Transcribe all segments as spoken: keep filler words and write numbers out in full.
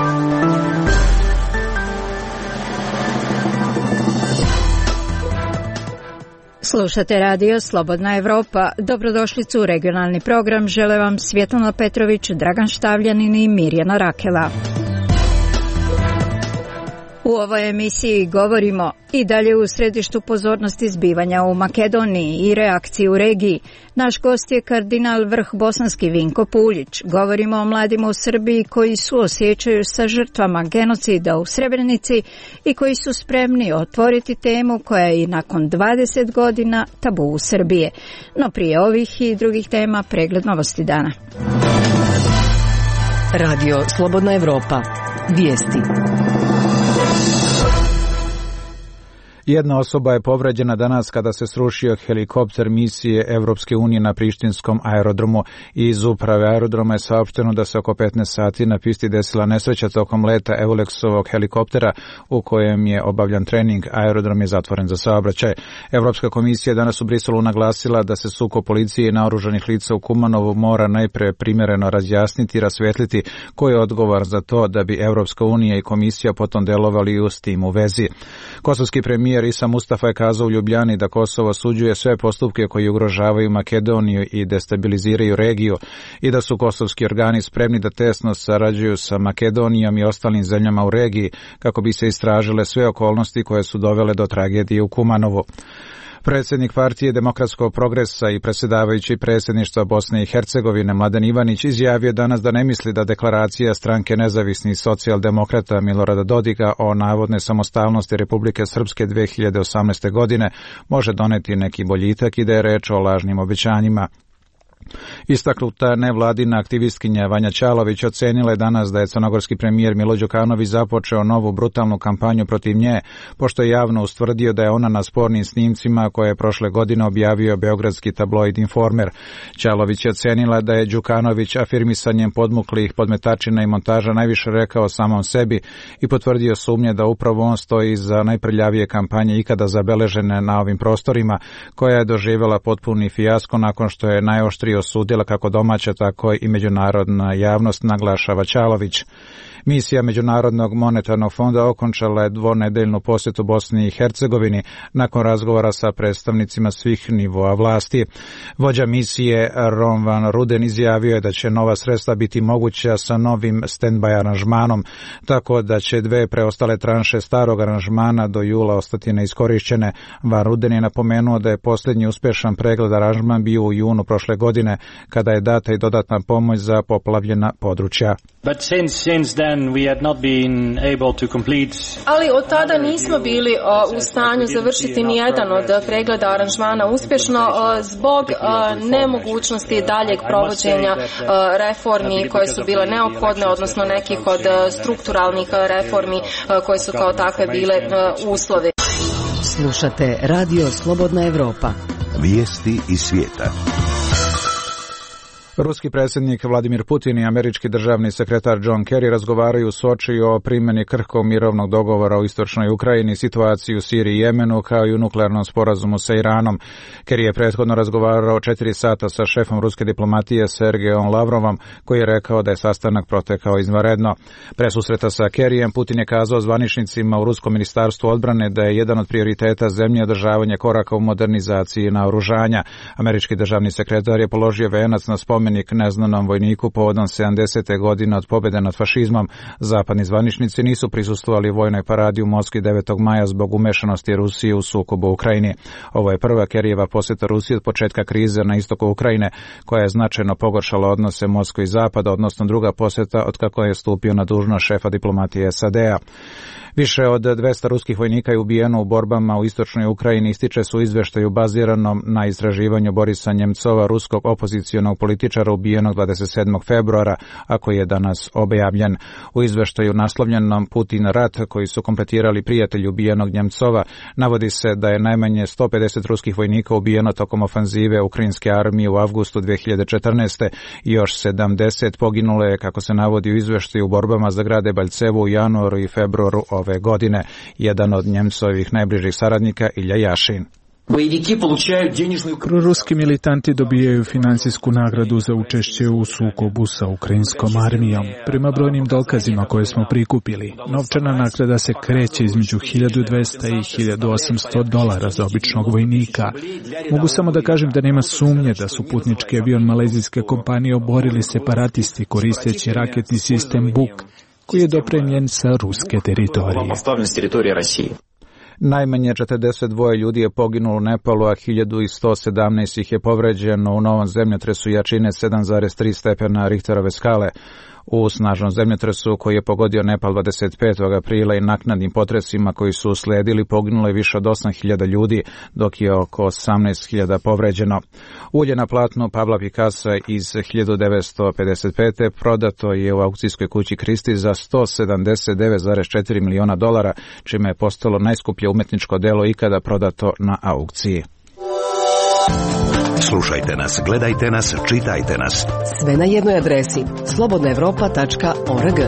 Slušate radio Slobodna Evropa. Dobrodošlicu u regionalni program. Žele vam Svjetlana Petrović, Dragan Štavljanin i Mirjana Rakela. U ovoj emisiji govorimo i dalje u središtu pozornosti zbivanja u Makedoniji i reakciji u regiji. Naš gost je kardinal vrh bosanski Vinko Puljić. Govorimo o mladima u Srbiji koji suosjećaju sa žrtvama genocida u Srebrenici i koji su spremni otvoriti temu koja je i nakon dvadeset godina tabu u Srbije. No prije ovih i drugih tema pregled novosti dana. Radio Slobodna Evropa. Vijesti. Jedna osoba je povređena danas kada se srušio helikopter misije Evropske unije na prištinskom aerodromu. Iz uprave aerodroma je saopšteno da se oko petnaest sati na pisti desila nesreća tokom leta Eulexovog helikoptera u kojem je obavljan trening. Aerodrom je zatvoren za saobraćaj. Evropska komisija danas u Briselu naglasila da se sukob policije i naoružanih lica u Kumanovu mora najpre primjereno razjasniti i rasvetliti ko je odgovor za to da bi Evropska unija i komisija potom delovali u s tim u vezi. Kosovski premijer Isa Mustafa je kazao u Ljubljani da Kosovo osuđuje sve postupke koji ugrožavaju Makedoniju i destabiliziraju regiju i da su kosovski organi spremni da tesno sarađuju sa Makedonijom i ostalim zemljama u regiji kako bi se istražile sve okolnosti koje su dovele do tragedije u Kumanovu. Predsjednik partije Demokratskog progresa i predsjedavajući predsjedništva Bosne i Hercegovine Mladen Ivanić izjavio danas da ne misli da deklaracija stranke nezavisnih socijaldemokrata Milorada Dodika o navodne samostalnosti Republike Srpske dve hiljade osamnaeste. godine može doneti neki boljitak i da je reč o lažnim obećanjima. Istaknuta nevladina aktivistkinja Vanja Ćalović ocenila je danas da je crnogorski premijer Milo Đukanović započeo novu brutalnu kampanju protiv nje, pošto je javno ustvrdio da je ona na spornim snimcima koje je prošle godine objavio beogradski tabloid Informer. Ćalović je ocenila da je Đukanović afirmisanjem podmuklih podmetačina i montaža najviše rekao samom sebi i potvrdio sumnje da upravo on stoji za najprljavije kampanje ikada zabeležene na ovim prostorima, koja je doživjela potpuni fijasko nakon što je najoštrije osudila kako domaća, tako i međunarodna javnost, naglašava Ćalović. Misija Međunarodnog monetarnog fonda okončala je dvonedeljnu posjetu Bosni i Hercegovini nakon razgovora sa predstavnicima svih nivoa vlasti. Vođa misije Ron Van Ruden izjavio je da će nova sredstva biti moguća sa novim stand-by aranžmanom, tako da će dve preostale tranše starog aranžmana do jula ostati neiskorišćene. Van Ruden je napomenuo da je posljednji uspješan pregled aranžman bio u junu prošle godine, kada je data i dodatna pomoć za poplavljena područja. But since, since then we had not been able to complete... Ali od tada nismo bili uh, u stanju završiti ni jedan od pregleda aranžmana uspješno uh, zbog uh, nemogućnosti daljeg provođenja uh, reformi koje su bile neophodne, odnosno nekih od uh, strukturalnih uh, reformi uh, koje su kao takve bile uh, uslovi. Slušate Radio Slobodna Evropa. Vijesti iz svijeta. Ruski predsjednik Vladimir Putin i američki državni sekretar John Kerry razgovaraju u Sočiju o primjeni krhkog mirovnog dogovora u istočnoj Ukrajini, situaciji u Siriji i Jemenu, kao i u nuklearnom sporazumu sa Iranom. Kerry je prethodno razgovarao četiri sata sa šefom ruske diplomatije Sergejom Lavrovom, koji je rekao da je sastanak protekao izvanredno. Pre susreta sa Kerryjem Putin je kazao zvaničnicima u Ruskom ministarstvu odbrane da je jedan od prioriteta zemlje održavanje koraka u modernizaciji naoružanja. Američki državni sekretar je položio venac na spomen neznanom vojniku povodom sedamdesete godine od pobjede nad fašizmom. Zapadni zvaničnici nisu prisustvovali vojnoj paradi u Moskvi devetog maja zbog umešanosti Rusije u sukobu u Ukrajini. Ovo je prva Kerryjeva posjeta Rusije od početka krize na istoku Ukrajine, koja je značajno pogoršala odnose Moskve i Zapada, odnosno druga posjeta od kako je stupio na dužnost šefa diplomatije S A D-a. Više od dvesta ruskih vojnika je ubijeno u borbama u istočnoj Ukrajini, ističe su izveštaju baziranom na istraživanju Borisa Njemcova, ruskog opozicionog političara ubijenog dvadeset sedmog februara, a koji je danas objavljen. U izveštaju naslovljenom Putin rat, koji su kompletirali prijatelji ubijenog Njemcova, navodi se da je najmanje sto pedeset ruskih vojnika ubijeno tokom ofanzive ukrajinske armije u avgustu dve hiljade četrnaeste i još sedamdeset poginulo je, kako se navodi u izveštaju, u borbama za grad Debalcevo u januaru i februaru ove godine. Jedan od Njemcovih najbližih saradnika, Ilja Jašin. Proruski militanti dobijaju financijsku nagradu za učešće u sukobu sa ukrajinskom armijom. Prema brojnim dokazima koje smo prikupili, novčana nagrada se kreće između hiljadu dvesta i hiljadu osamsto dolara za običnog vojnika. Mogu samo da kažem da nema sumnje da su putnički avion malezijske kompanije oborili separatisti koristeći raketni sistem Buk, koji je dopremljen sa ruske teritorije. Najmanje četrdeset dva ljudi je poginulo u Nepalu, a hiljadu sto sedamnaest ih je povređeno u novom zemljotresu jačine sedam zarez tri stepena Richterove skale. U snažnom zemljotresu koji je pogodio Nepal dvadeset petog aprila i naknadnim potresima koji su uslijedili poginulo je više od osam hiljada ljudi, dok je oko osamnaest hiljada povređeno. Ulje na platnu Pabla Picassa iz hiljadu devetsto pedeset pete prodato je u aukcijskoj kući Christie za sto sedamdeset devet zarez četiri miliona dolara, čime je postalo najskuplje umetničko delo ikada prodato na aukciji. Slušajte nas, gledajte nas, čitajte nas. Sve na jednoj adresi slobodna evropa tačka org.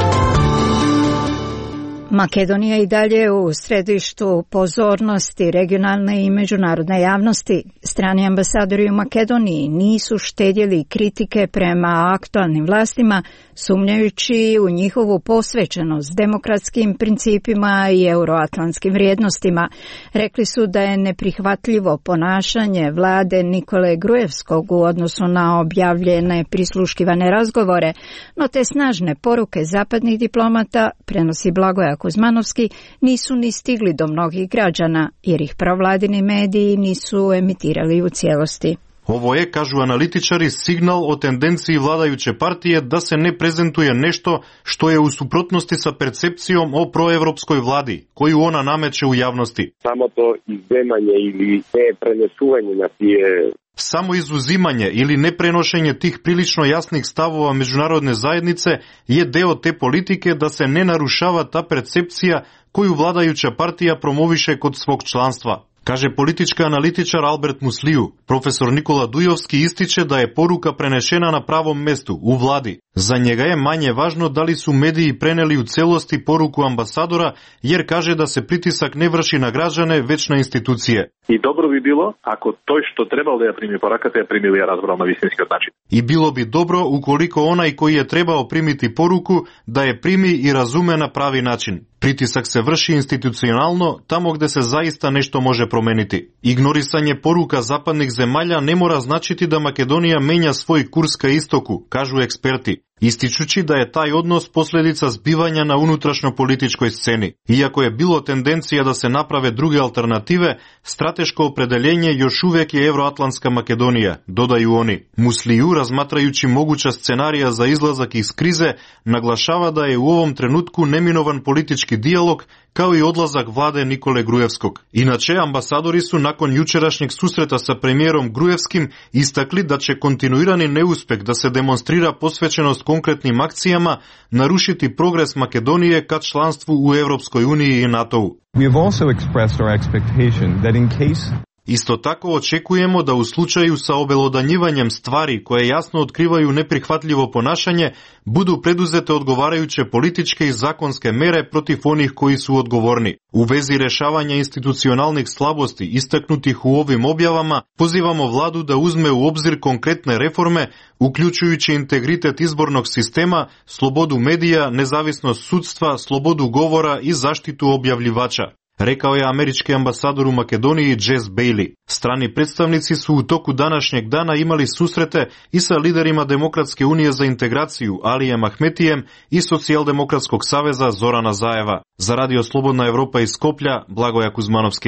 Makedonija i dalje u središtu pozornosti regionalne i međunarodne javnosti. Strani ambasadori u Makedoniji nisu štedjeli kritike prema aktualnim vlastima, sumnjajući u njihovu posvećenost demokratskim principima i euroatlantskim vrijednostima. Rekli su da je neprihvatljivo ponašanje vlade Nikole Grujevskog u odnosu na objavljene prisluškivane razgovore, no te snažne poruke zapadnih diplomata, prenosi Blagoja Kuzmanovski, nisu ni stigli do mnogih građana, jer ih provladini mediji nisu emitirali u cijelosti. Ovo je, kažu analitičari, signal o tendenciji vladajuće partije da se ne prezentuje nešto što je u suprotnosti sa percepcijom o proevropskoj vladi, koju ona nameće u javnosti. Samo to izdemanje ili ne prenesuvanje na tije... Samo izuzimanje ili neprenošenje tih prilično jasnih stavova međunarodne zajednice je deo te politike da se ne narušava ta percepcija koju vladajuća partija promoviše kod svog članstva. Kaže politički analitičar Albert Musliju. Profesor Nikola Dujovski ističe da je poruka prenešena na pravom mestu, u vladi. Za njega je manje važno da li su mediji preneli u celosti poruku ambasadora, jer kaže da se pritisak ne vrši na građane, već na institucije. I dobro bi bilo ako to što trebalo da je primi porakate je primili ja razborom na vistinski način. I bilo bi dobro ukoliko onaj koji je trebao primiti poruku da je primi i razume na pravi način. Pritisak se vrši institucionalno tamo gde se zaista nešto može promeniti. Ignorisanje poruka zapadnih zemalja ne mora značiti da Makedonija menja svoj kurs ka istoku, kažu eksperti, ističući da je taj odnos posljedica zbivanja na unutrašnjo-političkoj sceni. Iako je bilo tendencija da se naprave druge alternative, strateško opredeljenje još uvijek je Evroatlantska Makedonija, dodaju oni. Musliju, razmatrajući moguća scenarija za izlazak iz krize, naglašava da je u ovom trenutku neminovan politički dijalog, kao i odlazak vlade Nikole Grujevskog. Inače, ambasadori su nakon jučerašnjeg susreta sa premijerom Grujevskim istakli da će kontinuirani neuspjeh da se demonstrira posvećenost konkretnim akcijama narušiti progres Makedonije ka članstvu u Europskoj uniji i NATO-u. We have also expressed our expectation that in case Isto tako očekujemo da u slučaju sa obelodanjivanjem stvari koje jasno otkrivaju neprihvatljivo ponašanje budu preduzete odgovarajuće političke i zakonske mere protiv onih koji su odgovorni. U vezi rešavanja institucionalnih slabosti istaknutih u ovim objavama pozivamo vladu da uzme u obzir konkretne reforme, uključujući integritet izbornog sistema, slobodu medija, nezavisnost sudstva, slobodu govora i zaštitu objavljivača, rekao je američki ambasador u Makedoniji Jess Bailey. Strani predstavnici su u toku današnjeg dana imali susrete i sa liderima Demokratske unije za integraciju Alijem Ahmetijem i Socijaldemokratskog saveza Zorana Zajeva. Za Radio Slobodna Evropa iz Skoplja, Blagoja Kuzmanovski.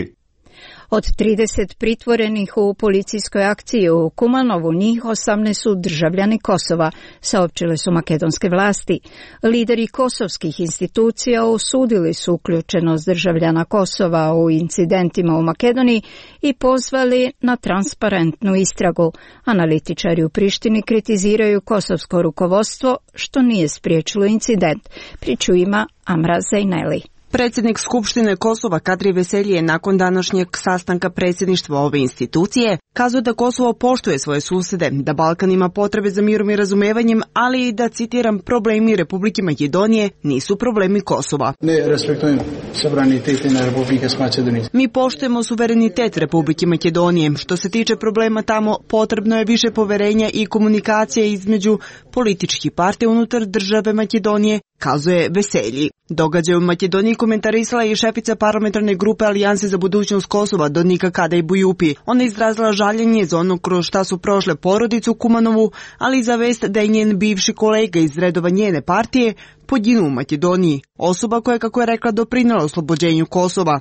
Od trideset pritvorenih u policijskoj akciji u Kumanovu, njih osamnaest su državljani Kosova, saopćile su makedonske vlasti. Lideri kosovskih institucija osudili su uključenost državljana Kosova u incidentima u Makedoniji i pozvali na transparentnu istragu. Analitičari u Prištini kritiziraju kosovsko rukovodstvo, što nije spriječilo incident. Priču ima Amra Zaineli. Predsjednik Skupštine Kosova Kadri Veselji je nakon današnjeg sastanka predsjedništva ove institucije kazao da Kosovo poštuje svoje susede, da Balkan ima potrebe za mirom i razumevanjem, ali i da, citiram, problemi Republike Makedonije nisu problemi Kosova. Ne respektujem suverenitet Republike Makedonije. Mi poštujemo suverenitet Republike Makedonije. Što se tiče problema tamo, potrebno je više poverenja i komunikacije između političkih partija unutar države Makedonije, kazuje Veselji. Događaj u Makedoniji komentarisala je i šefica parlamentarne grupe Alijanse za budućnost Kosova Donika Kadej Bujupi. Ona je izrazila žaljenje za ono kroz šta su prošle porodicu Kumanovu, ali i za vest da je njen bivši kolega iz redova njene partije poginuo u Makedoniji. Osoba koja, kako je rekla, doprinela oslobođenju Kosova.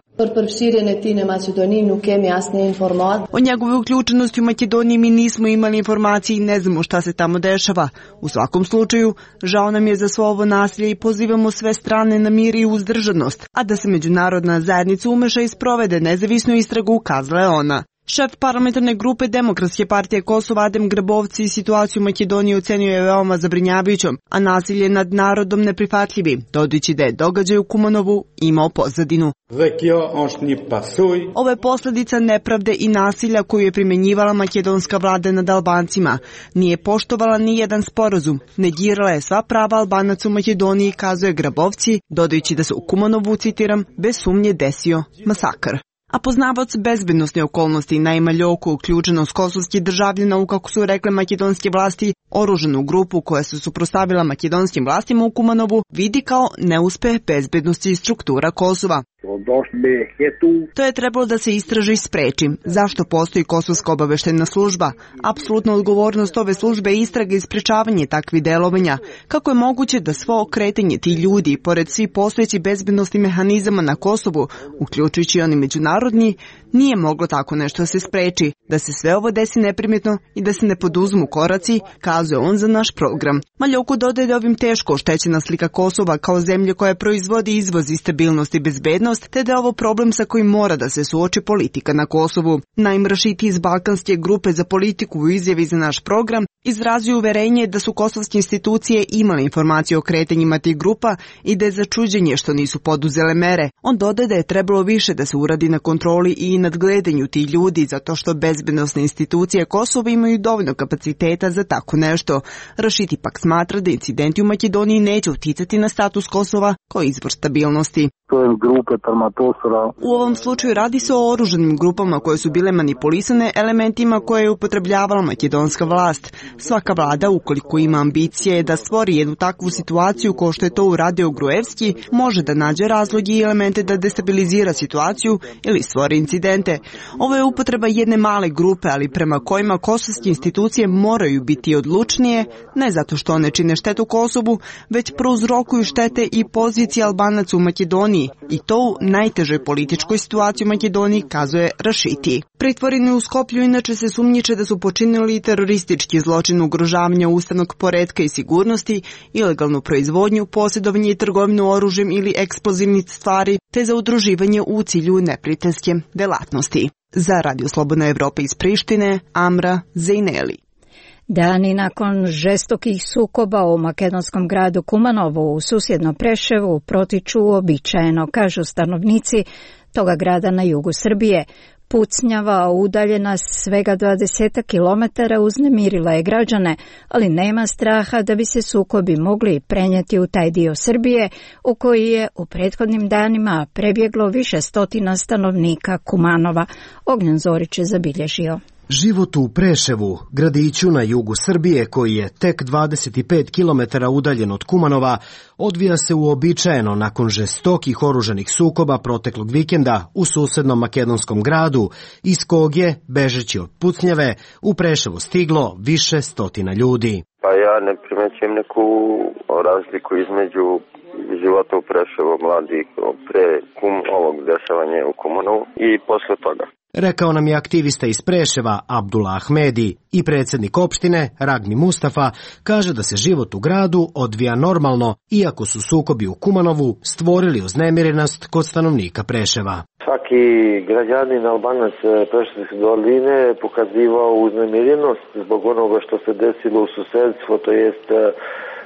O njegove uključenosti u Makedoniji mi nismo imali informacije i ne znamo šta se tamo dešava. U svakom slučaju, žao nam je za svo ovo nasilje i pozivamo sve strane na mir i uzdržanost, a da se međunarodna zajednica umeša i sprovede nezavisnu istragu, kazala je ona. Šef parlamentarne grupe Demokratske partije Kosova Adem Grabovci situaciju u Makedoniji ocenio je veoma zabrinjavajućom, a nasilje nad narodom neprihvatljivi, dodajući da je događaj u Kumanovu imao pozadinu. Ovo je posljedica nepravde i nasilja koju je primjenjivala makedonska vlada nad Albancima. Nije poštovala ni jedan sporazum, negirala je sva prava Albanaca u Makedoniji, kazuje Grabovci, dodajući da se u Kumanovu, citiram, bez sumnje desio masakr. A poznavac bezbednostne okolnosti Naima Ljoku, uključenost kosovskih državljana u, kako su rekle makedonske vlasti, oružanu grupu koja se suprotstavila makedonskim vlastima u Kumanovu, vidi kao neuspeh bezbednosti i struktura Kosova. To je trebalo da se istraži i spreči. Zašto postoji Kosovska obaveštajna služba? Apsolutna odgovornost ove službe je istraga i sprečavanje takvih delovanja. Kako je moguće da svo kretanje ti ljudi, pored svih postojećih bezbednostnih mehanizama na Kosovu, uključujući oni međunarodni, nije moglo tako nešto da se spreči, da se sve ovo desi neprimjetno i da se ne poduzmu koraci, kazuje on za naš program. Maljoku dodaje da ovim teško oštećena slika Kosova kao zemlje koja proizvodi izvoz i stabilnost i bezbednost, te da je ovo problem sa kojim mora da se suoči politika na Kosovu. Naim Rašiti iz Balkanske grupe za politiku u izjavi za naš program izrazio uverenje da su kosovske institucije imale informacije o kretanjima tih grupa i da je začuđenje što nisu poduzele mere. On dodaje da je trebalo više da se uradi na kontroli i nadgledanju tih ljudi, zato što bezbednosne institucije Kosova imaju dovoljno kapaciteta za tako nešto. Rašiti pak smatra da incidenti u Makedoniji neće uticati na status Kosova kao izvor stabilnosti. U ovom slučaju radi se o oružanim grupama koje su bile manipulisane elementima koje je upotrebljavala makedonska vlast. Svaka vlada, ukoliko ima ambicije da stvori jednu takvu situaciju kao što je to uradio Gruevski, može da nađe razloge i elemente da destabilizira situaciju ili stvori incidente. Ovo je upotreba jedne male grupe, ali prema kojima kosovske institucije moraju biti odlučnije, ne zato što one čine štetu Kosovu, već prouzrokuju štete i pozicije Albanaca u Makedoniji, i to u najtežoj političkoj situaciji u Makedoniji, kazuje Rašiti. Pritvoreni u Skoplju inače se sumnjiče da su počinili teroristički zločin ugrožavanja ustavnog poretka i sigurnosti, ilegalnu proizvodnju, posjedovanje i trgovinu oružjem ili eksplozivnih stvari, te za udruživanje u cilju neprijateljske delatnosti. Za Radio Slobodna Evropa iz Prištine, Amra Zejneli. Dani nakon žestokih sukoba u makedonskom gradu Kumanovu u susjednom Preševu protiču uobičajeno, kažu stanovnici toga grada na jugu Srbije. Pucnjava udaljena svega dvadeset kilometara uznemirila je građane, ali nema straha da bi se sukobi mogli prenijeti u taj dio Srbije u koji je u prethodnim danima prebjeglo više stotina stanovnika Kumanova. Ognjen Zorić je zabilježio. Život u Preševu, gradiću na jugu Srbije koji je tek dvadeset pet kilometara udaljen od Kumanova, odvija se uobičajeno nakon žestokih oružanih sukoba proteklog vikenda u susednom makedonskom gradu, iz kog je, bežeći od pucnjave, u Preševo stiglo više stotina ljudi. Pa ja ne primećujem neku razliku između života u Preševu mladih pre kum, ovog dešavanja u Kumanovu i posle toga. Rekao nam je aktivista iz Preševa Abdullah Ahmedi i predsjednik opštine Ragmi Mustafa kaže da se život u gradu odvija normalno, iako su sukobi u Kumanovu stvorili uznemirenost kod stanovnika Preševa. Svaki građanin Albanac Preševske doline pokazivao uznemirenost zbog onoga što se desilo u susedstvu, to jest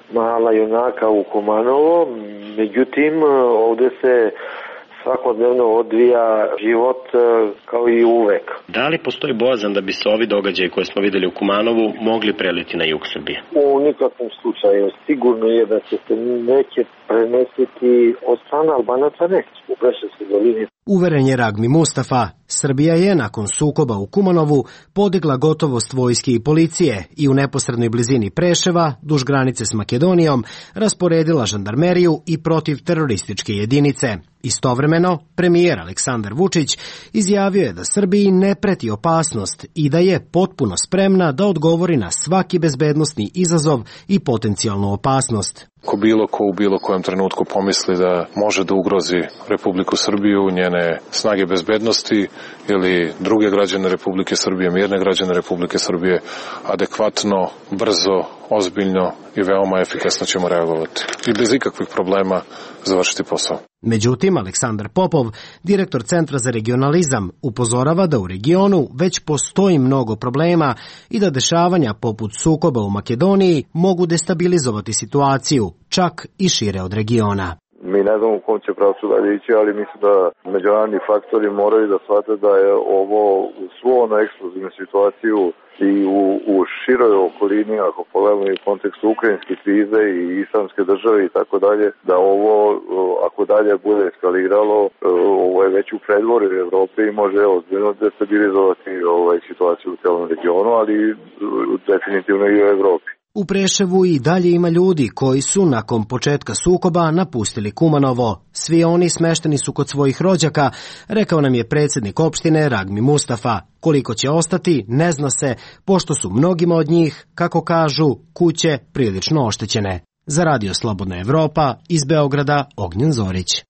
mala junaka u Kumanovo, međutim ovdje se svakodnevno odvija život kao i uvek. Da li postoji bojazan da bi se ovi događaji koje smo videli u Kumanovu mogli preliti na jug Srbije? U nikakvom slučaju. Sigurno je da će se neće prenesiti od strane Albanaca neće u Preševskoj dolini. Uveren je Ragmi Mustafa, Srbija je nakon sukoba u Kumanovu podigla gotovost vojske i policije i u neposrednoj blizini Preševa, duž granice s Makedonijom, rasporedila žandarmeriju i protivterorističke jedinice. Istovremeno, premijer Aleksandar Vučić izjavio je da Srbiji ne preti opasnost i da je potpuno spremna da odgovori na svaki bezbednosni izazov i potencijalnu opasnost. Ko bilo ko u bilo kojem trenutku pomisli da može da ugrozi Republiku Srbiju, njene snage bezbednosti ili druge građane Republike Srbije, mirne građane Republike Srbije, adekvatno, brzo, ozbiljno i veoma efikasno ćemo reagovati. I bez ikakvih problema završiti posao. Međutim, Aleksandar Popov, direktor Centra za regionalizam, upozorava da u regionu već postoji mnogo problema i da dešavanja poput sukoba u Makedoniji mogu destabilizovati situaciju, čak i šire od regiona. Mi ne znamo u kom će pravcu dalje ići, ali mislim da međunarodni faktori moraju da shvate da je ovo u svu ono eksplozivnu situaciju i u, u široj okolini, ako pogledamo i u kontekstu ukrajinske krize i islamske države i tako dalje, da ovo, ako dalje bude eskaliralo, ovo je već u predvorju Evrope i može ozbiljno destabilizovati ovaj, situaciju u celom regionu, ali definitivno i u Evropi. U Preševu i dalje ima ljudi koji su nakon početka sukoba napustili Kumanovo. Svi oni smešteni su kod svojih rođaka, rekao nam je predsjednik opštine Ragmi Mustafa. Koliko će ostati, ne zna se, pošto su mnogima od njih, kako kažu, kuće prilično oštećene. Za Radio Slobodna Evropa, iz Beograda, Ognjen Zorić.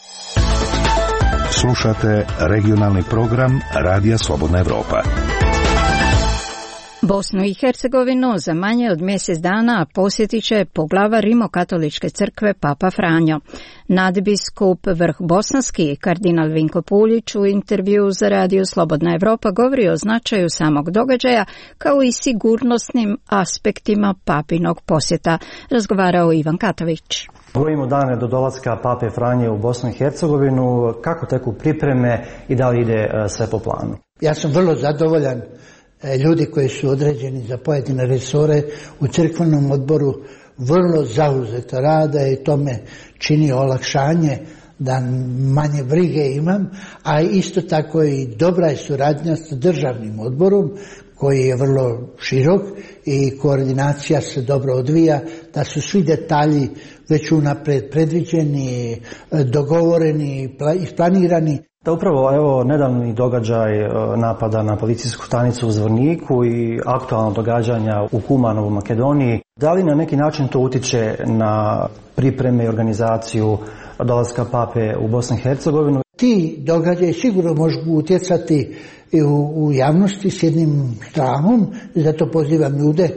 Slušate regionalni program Radija Slobodna Evropa. Bosnu i Hercegovinu za manje od mjesec dana posjetit će poglavar Rimokatoličke crkve Papa Franjo. Nadbiskup Vrh Bosanski, kardinal Vinko Puljić, u intervju za Radio Slobodna Evropa govori o značaju samog događaja kao i sigurnosnim aspektima papinog posjeta. Razgovarao Ivan Katović. Brojimo dane do dolaska Pape Franje u Bosnu i Hercegovinu. Kako teku pripreme i da li ide sve po planu? Ja sam vrlo zadovoljan. Ljudi koji su određeni za pojedine resore u crkvenom odboru vrlo zauzeto rade i to me čini olakšanje da manje brige imam, a isto tako i dobra je suradnja sa državnim odborom koji je vrlo širok i koordinacija se dobro odvija, da su svi detalji već unapred predviđeni, dogovoreni i isplanirani. Da upravo evo nedavni događaj napada na policijsku stanicu u Zvorniku i aktualno događanja u Kumanovu, Makedoniji, da li na neki način to utiče na pripreme i organizaciju dolaska Pape u Bosnu i Hercegovinu? Ti događaji sigurno mogu utjecati i u, u javnosti s jednim strahom, zato pozivam ljude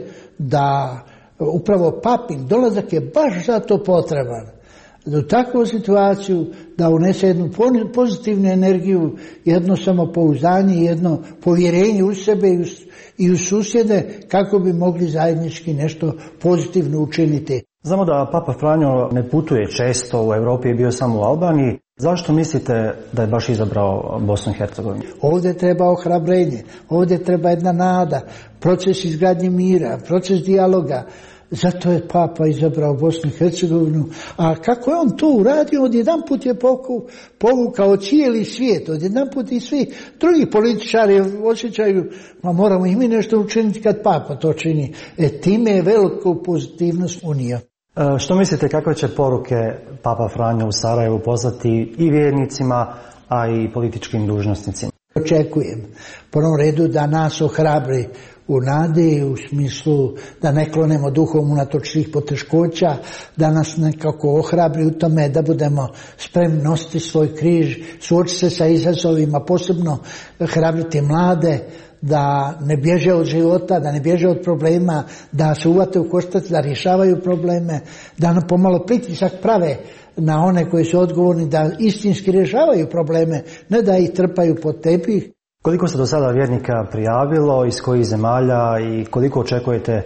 da upravo Papin dolazak je baš zato potreban. U takvu situaciju da unese jednu pozitivnu energiju, jedno samopouzdanje, jedno povjerenje u sebe i u, i u susjede kako bi mogli zajednički nešto pozitivno učiniti. Znamo da Papa Franjo ne putuje često, u Europi je bio samo u Albaniji. Zašto mislite da je baš izabrao Bosnu i Hercegovinu? Ovdje treba ohrabrenje, ovdje treba jedna nada, proces izgradnje mira, proces dijaloga. Zato je Papa izabrao Bosnu i Hercegovinu, a kako je on to uradio, odjedan put je povukao cijeli svijet, odjedan put i svi drugi političari osjećaju, ma moramo i mi nešto učiniti kad Papa to čini. E, time je veliku pozitivnost unija. E, što mislite, kakve će poruke Papa Franjo u Sarajevu poslati i vjernicima, a i političkim dužnosnicima? Očekujem, u prvom redu da nas ohrabri u nadi, u smislu da ne klonemo duhom unatoč svih poteškoća, da nas nekako ohrabri u tome da budemo spremni nositi svoj križ, suočiti se sa izazovima, posebno hrabriti mlade, da ne bježe od života, da ne bježe od problema, da se uvate u koštac, da rješavaju probleme, da nam pomalo pritisak prave na one koji su odgovorni, da istinski rješavaju probleme, ne da ih trpaju pod tepih. Koliko se do sada vjernika prijavilo, iz kojih zemalja i koliko očekujete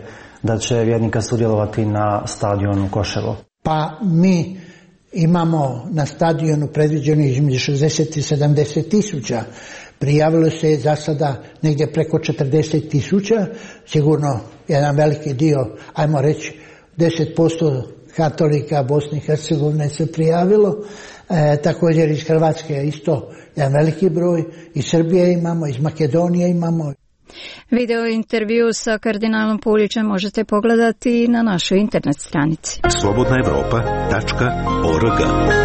da će vjernika sudjelovati na stadionu Koševo? Pa mi imamo na stadionu predviđeno između šezdeset i sedamdeset tisuća. Prijavilo se je za sada negdje preko četrdeset tisuća, sigurno jedan veliki dio, ajmo reći deset posto katolika Bosne i Hercegovine se prijavilo, e, također iz Hrvatske je isto jedan veliki broj, iz Srbije imamo, iz Makedonije imamo. Video intervju sa kardinalom Puljićem možete pogledati na našoj internet stranici. slobodna evropa tačka org.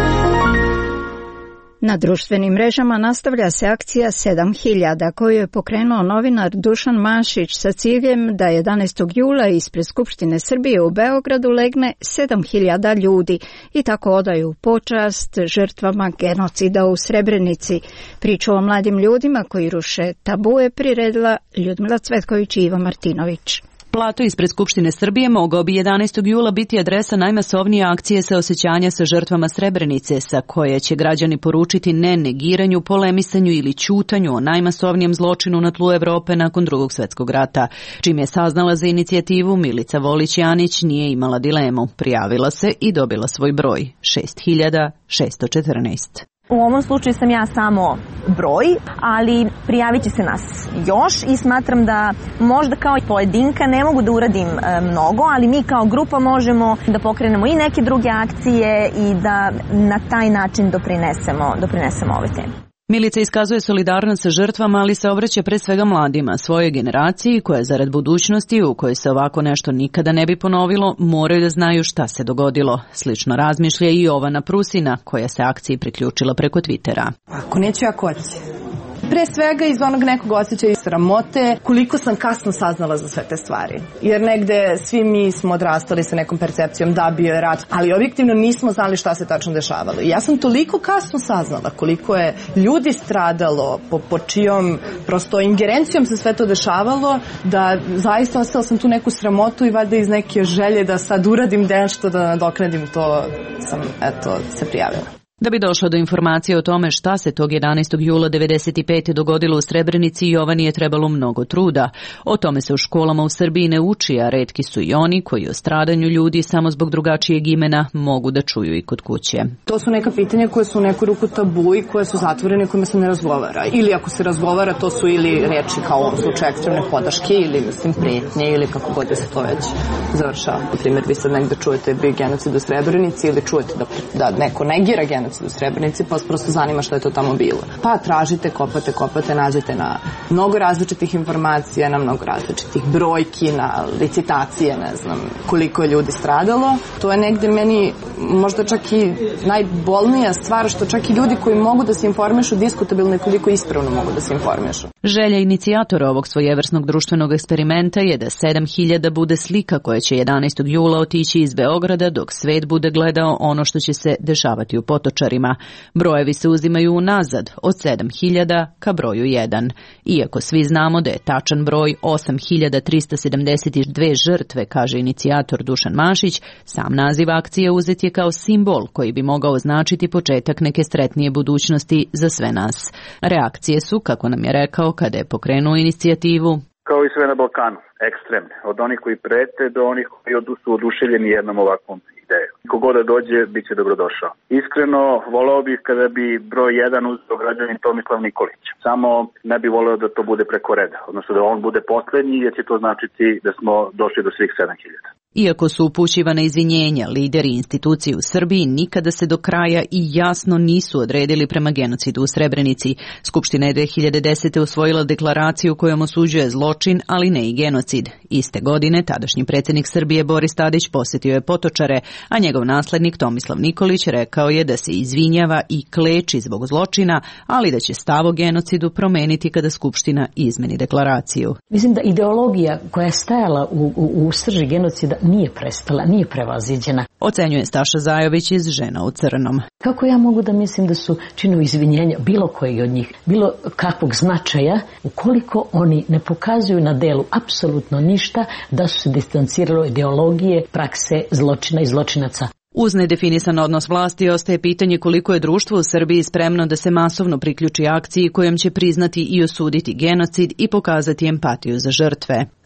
Na društvenim mrežama nastavlja se akcija sedam hiljada koju je pokrenuo novinar Dušan Mašić sa ciljem da jedanaestog jula ispred Skupštine Srbije u Beogradu legne sedam hiljada ljudi i tako odaju počast žrtvama genocida u Srebrenici. Priču o mladim ljudima koji ruše tabue priredila Ljudmila Cvetković i Ivo Martinović. Plato ispred Skupštine Srbije mogao bi jedanaestog jula biti adresa najmasovnije akcije saosećanja sa žrtvama Srebrenice, sa koje će građani poručiti ne negiranju, polemisanju ili ćutanju o najmasovnijem zločinu na tlu Evrope nakon Drugog svjetskog rata. Čim je saznala za inicijativu, Milica Volić-Janić nije imala dilemu. Prijavila se i dobila svoj broj, šest hiljada šesto četrnaest. U ovom slučaju sam ja samo broj, ali prijavit će se nas još i smatram da možda kao i pojedinka ne mogu da uradim e, mnogo, ali mi kao grupa možemo da pokrenemo i neke druge akcije i da na taj način doprinesemo, doprinesemo ove teme. Milica iskazuje solidarnost sa žrtvama, ali se obraća pre svega mladima, svojoj generaciji koja zarad budućnosti u kojoj se ovako nešto nikada ne bi ponovilo, moraju da znaju šta se dogodilo. Slično razmišlja i Jovana Prusina, koja se akciji priključila preko Twittera. Ako neću, ja ko će? Pre svega iz onog nekog osjećaja sramote, koliko sam kasno saznala za sve te stvari. Jer negde svi mi smo odrastali sa nekom percepcijom da bio je rat, ali objektivno nismo znali šta se tačno dešavalo. I ja sam toliko kasno saznala koliko je ljudi stradalo, po, po čijom prosto ingerencijom se sve to dešavalo, da zaista ostala sam tu neku sramotu i valjda iz neke želje da sad uradim nešto, da nadoknadim to, sam eto se prijavila. Da bi došlo do informacije o tome šta se tog jedanaestog jula devedeset pete dogodilo u Srebrenici, Jovani je trebalo mnogo truda. O tome se u školama u Srbiji ne uči, a retki su i oni koji o stradanju ljudi samo zbog drugačijeg imena mogu da čuju i kod kuće. To su neka pitanja koje su u neku ruku tabu i koje su zatvorene, kojima se ne razgovara. Ili ako se razgovara, to su ili reči kao u ovom slučaju ekstremne podrške ili mislim pretnje ili kako god da se to već završava. Na primjer, vi sad negde čujete bi genocid u Srebrenici ili čujete da, da neko negira genocid u Srebrenici, pa vas prosto zanima što je to tamo bilo. Pa tražite, kopate, kopate, nađete na mnogo različitih informacija, na mnogo različitih brojki, na licitacije, ne znam koliko je ljudi stradalo. To je negde meni možda čak i najbolnija stvar, što čak i ljudi koji mogu da se informišu diskutabilno i koliko ispravno mogu da se informišu. Želja inicijatora ovog svojevrsnog društvenog eksperimenta je da sedam hiljada bude slika koja će jedanaestog jula otići iz Beograda dok svet bude gledao ono što će se dešavati u Potočarima. Brojevi se uzimaju unazad od sedam hiljada ka broju jedan. Iako svi znamo da je tačan broj osam hiljada trista sedamdeset dve žrtve, kaže inicijator Dušan Mašić, sam naziv akcije uzet je kao simbol koji bi mogao značiti početak neke sretnije budućnosti za sve nas. Reakcije su, kako nam je rekao kada je pokrenuo inicijativu, kao i sve na Balkanu, ekstremne. Od onih koji prete do onih koji su oduševljeni jednom ovakvom idejom. Kogo da dođe, bit će dobrodošao. Iskreno, voleo bih kada bi broj jedan uzeo građanin Tomislav Nikolić. Samo ne bi voleo da to bude preko reda, odnosno da on bude poslednji, jer će to značiti da smo došli do svih sedam hiljada. Iako su upućivane izvinjenja, lideri institucije u Srbiji nikada se do kraja i jasno nisu odredili prema genocidu u Srebrenici. Skupština je dve hiljade desete usvojila deklaraciju kojom osuđuje zločin, ali ne i genocid. Iste godine tadašnji predsjednik Srbije Boris Tadić posjetio je Potočare, a njegov naslednik Tomislav Nikolić rekao je da se izvinjava i kleči zbog zločina, ali da će stav o genocidu promeniti kada Skupština izmeni deklaraciju. Mislim da ideologija koja je stajala u, u, u srži genocida nije prestala, nije prevaziđena. Ocenjuje Staša Zajović iz Žena u crnom. Kako ja mogu da mislim da su činovi izvinjenja, bilo koji od njih, bilo kakvog značaja, ukoliko oni ne pokazuju na delu apsolutno ništa da su se distancirali ideologije, prakse zločina i zločinaca. Uz nedefinisan odnos vlasti ostaje pitanje koliko je društvo u Srbiji spremno da se masovno priključi akciji kojom će priznati i osuditi genocid i pokazati empatiju za žrtve.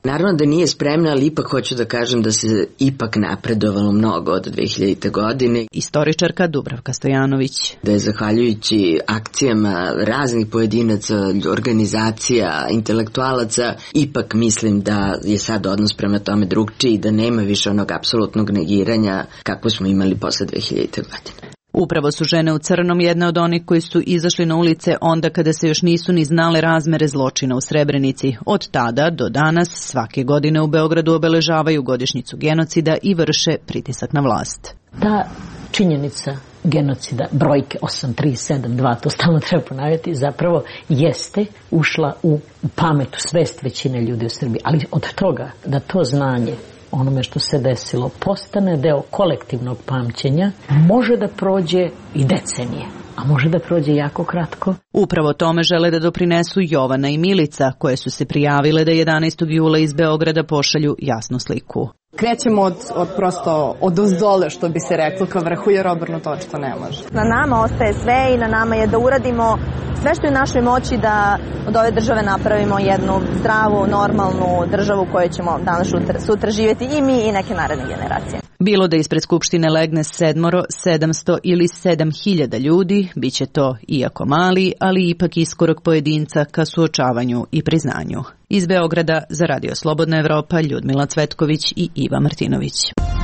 Naravno da nije spremna, ali ipak hoću da kažem da se ipak napredovalo mnogo od dve hiljadite. godine. Istoričarka Dubravka Stojanović. Da je zahvaljujući akcijama raznih pojedinaca, organizacija, intelektualaca, ipak mislim da je sad odnos prema tome drugčiji, da nema više onog apsolutnog negiranja kako smo imali posle dve hiljadite. godine. Upravo su žene u crnom jedne od onih koji su izašli na ulice onda kada se još nisu ni znale razmere zločina u Srebrenici. Od tada do danas svake godine u Beogradu obeležavaju godišnjicu genocida i vrše pritisak na vlast. Ta činjenica genocida, brojke osam, tri, sedam, dva, to stalno treba ponavljati, zapravo jeste ušla u pamet, u svest većine ljudi u Srbiji. Ali od toga da to znanje onome što se desilo postane deo kolektivnog pamćenja, može da prođe i decenije, a može da prođe jako kratko. Upravo tome žele da doprinesu Jovana i Milica, koje su se prijavile da jedanaestog jula iz Beograda pošalju jasnu sliku. Krećemo od, od prosto od ozdole, što bi se reklo, ka vrhu, jer obrnuto očito ne može. Na nama ostaje sve i na nama je da uradimo sve što je u našoj moći da od ove države napravimo jednu zdravu, normalnu državu u kojoj ćemo danas sutra, sutra živjeti i mi i neke naredne generacije. Bilo da ispred Skupštine legne sedmoro, sedamsto ili sedam hiljada ljudi, bit će to iako mali, ali ipak iskorak pojedinca ka suočavanju i priznanju. Iz Beograda za Radio Slobodna Evropa Ljudmila Cvetković i Iva Martinović.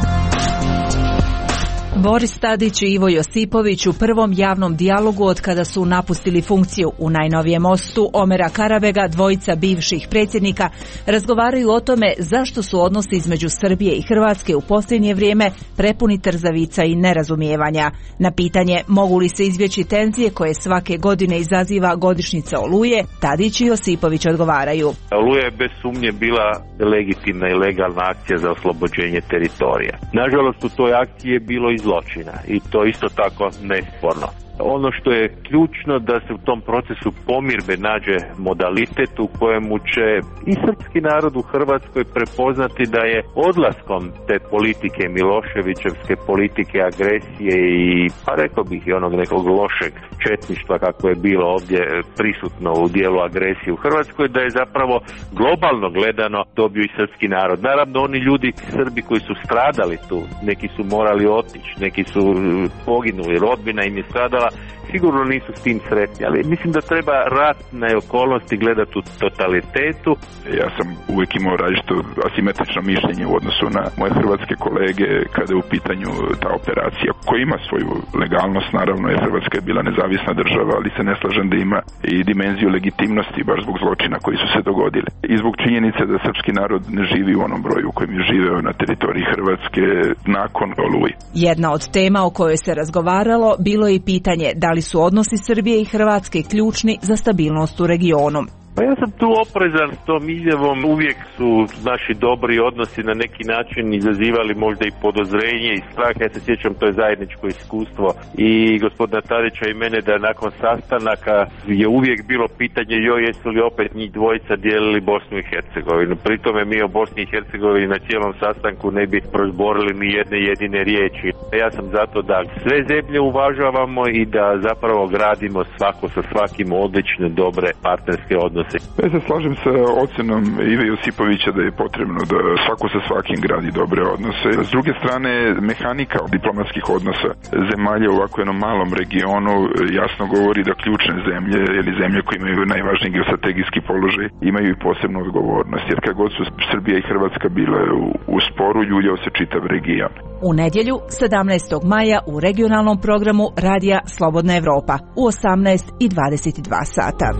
Boris Tadić i Ivo Josipović u prvom javnom dijalogu od kada su napustili funkciju. U najnovijem mostu Omera Karabega, dvojica bivših predsjednika, razgovaraju o tome zašto su odnosi između Srbije i Hrvatske u posljednje vrijeme prepuni trzavica i nerazumijevanja. Na pitanje mogu li se izbjeći tenzije koje svake godine izaziva godišnjica Oluje, Tadić i Josipović odgovaraju. Oluja je bez sumnje bila legitimna i legalna akcija za oslobođenje teritorija. Nažalost, u toj akciji je bilo i zločina i to isto tako nesporno. Ono što je ključno da se u tom procesu pomirbe nađe modalitet u kojemu će i srpski narod u Hrvatskoj prepoznati da je odlaskom te politike Miloševićevske politike agresije i pa rekao bih i onog nekog lošeg četništva kako je bilo ovdje prisutno u dijelu agresije u Hrvatskoj, da je zapravo globalno gledano dobio i srpski narod. Naravno oni ljudi, Srbi koji su stradali tu, neki su morali otići, neki su poginuli, rodbina im je stradala, sigurno nisu s tim sretni, ali mislim da treba ratne okolnosti gledati u totalitetu. Ja sam uvijek imao različito asimetrično mišljenje u odnosu na moje hrvatske kolege kada je u pitanju ta operacija koja ima svoju legalnost, naravno jer Hrvatska je bila nezavisna država, ali se ne slažem da ima i dimenziju legitimnosti baš zbog zločina koji su se dogodili. I zbog činjenice da srpski narod ne živi u onom broju u kojem je živeo na teritoriji Hrvatske nakon Oluje. Jedna od tema o kojoj se razgovaralo bilo je i pitanje da li su odnosi Srbije i Hrvatske ključni za stabilnost u regionu. Pa ja sam tu oprezan s tom izjavom, uvijek su naši dobri odnosi na neki način izazivali možda i podozrenje i strah. Ja se sjećam, to je zajedničko iskustvo i gospodina Tadića i mene da nakon sastanaka je uvijek bilo pitanje joj jesu li opet njih dvojica dijelili Bosnu i Hercegovinu. Pritome mi o Bosni i Hercegovini na cijelom sastanku ne bi prozborili ni jedne jedine riječi. Ja sam zato da sve zemlje uvažavamo i da zapravo gradimo svako sa svakim odlične, dobre partnerske odnose. Ja se slažem sa ocenom Ive Josipovića da je potrebno da svako sa svakim gradi dobre odnose. S druge strane, mehanika diplomatskih odnosa zemalja u ovako jednom malom regionu jasno govori da ključne zemlje ili zemlje koje imaju najvažniji geostrategijski položaj imaju i posebnu odgovornost. Jer kad god su Srbija i Hrvatska bile u, u sporu, ljuljao se čitav region. U nedjelju, sedamnaestog maja, u regionalnom programu Radija Slobodna Evropa u osamnaest i dvadeset dva sata.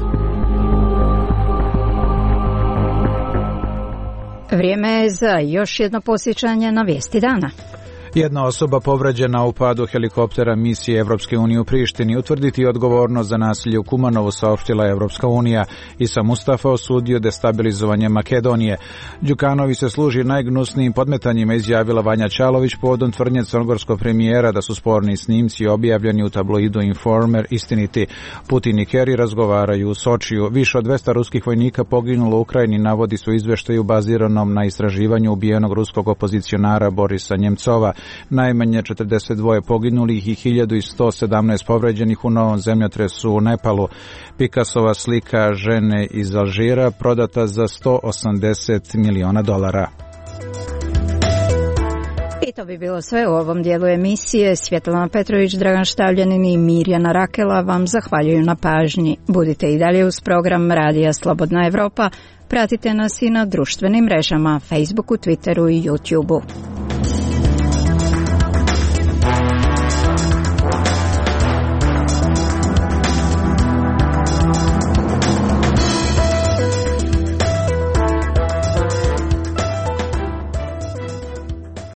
Vrijeme je za još jedno posjećanje na vijesti dana. Jedna osoba povređena u padu helikoptera misije Evropske unije u Prištini. Utvrditi odgovornost za nasilje u Kumanovu, saopštila Evropska unija. Isa Mustafa osudio destabilizovanje Makedonije. Đukanović se služi najgnusnijim podmetanjima, izjavila Vanja Čalović povodom tvrdnje crnogorskog premijera da su sporni snimci objavljeni u tabloidu Informer istiniti. Putin i Kerry razgovaraju u Sočiju. Više od dvesta ruskih vojnika poginulo u Ukrajini, navodi su izveštaju baziranom na istraživanju ubijenog ruskog opozicionara Borisa Njemcova. najmanje četrdeset dva poginulih i hiljadu sto sedamnaest povređenih u novom zemljotresu u Nepalu. Picassova slika žene iz Alžira prodata za sto osamdeset miliona dolara. I to bi bilo sve u ovom dijelu emisije. Svjetlana Petrović, Dragan Štavljanin i Mirjana Rakela vam zahvaljuju na pažnji. Budite i dalje uz program Radija Slobodna Evropa. Pratite nas i na društvenim mrežama, Facebooku, Twitteru i YouTubeu.